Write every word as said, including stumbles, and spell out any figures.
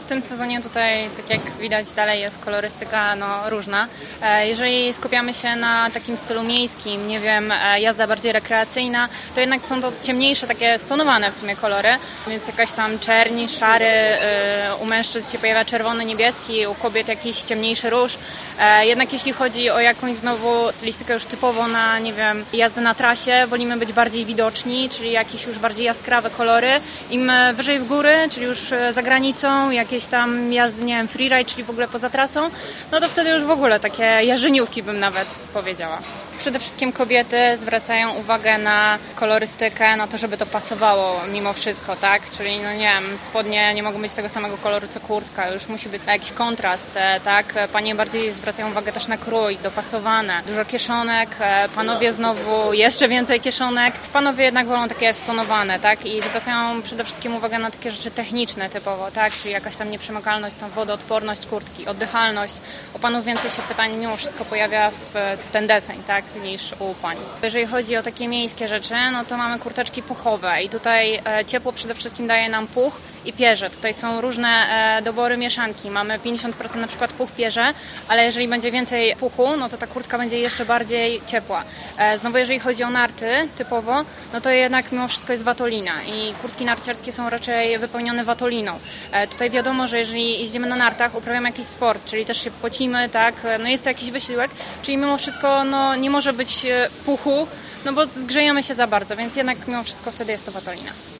tym sezonie tutaj, tak jak widać, dalej jest kolorystyka no, różna. Jeżeli skupiamy się na takim stylu miejskim, nie wiem, jazda bardziej rekreacyjna, to jednak są to ciemniejsze, takie stonowane w sumie kolory, więc jakaś tam czerni, szary, u mężczyzn się pojawia czerwony, niebieski, u kobiet jakiś ciemniejszy róż. Jednak jeśli chodzi o jakąś znowu stylistykę już typowo na, nie wiem, jazdę na trasie, wolimy być bardziej widoczni, czyli jakieś już bardziej jaskrawe kolory. Im wyżej w góry, czyli już za granicą, jakieś tam jazdy, nie wiem, freeride, czyli w ogóle poza trasą, no to wtedy już w ogóle takie jarzeniówki bym nawet powiedziała. Przede wszystkim kobiety zwracają uwagę na kolorystykę, na to, żeby to pasowało mimo wszystko, tak? Czyli, no nie wiem, spodnie nie mogą być tego samego koloru co kurtka, już musi być jakiś kontrast, tak? Panie bardziej zwracają uwagę też na krój, dopasowane. Dużo kieszonek, panowie znowu jeszcze więcej kieszonek. Panowie jednak wolą takie stonowane, tak? I zwracają przede wszystkim uwagę na takie rzeczy techniczne typowo, tak? Czyli jakaś tam nieprzemakalność, tam wodoodporność kurtki, oddychalność. U panów więcej się pytań mimo wszystko pojawia w ten deseń, tak? Niż u pań. Jeżeli chodzi o takie miejskie rzeczy, no to mamy kurteczki puchowe i tutaj ciepło przede wszystkim daje nam puch i pierze. Tutaj są różne dobory mieszanki. Mamy pięćdziesiąt procent na przykład puch pierze, ale jeżeli będzie więcej puchu, no to ta kurtka będzie jeszcze bardziej ciepła. Znowu jeżeli chodzi o narty typowo, no to jednak mimo wszystko jest watolina i kurtki narciarskie są raczej wypełnione watoliną. Tutaj wiadomo, że jeżeli jeździmy na nartach, uprawiamy jakiś sport, czyli też się pocimy, tak, no jest to jakiś wysiłek, czyli mimo wszystko no nie może być puchu, no bo zgrzejemy się za bardzo, więc jednak mimo wszystko wtedy jest to watolina.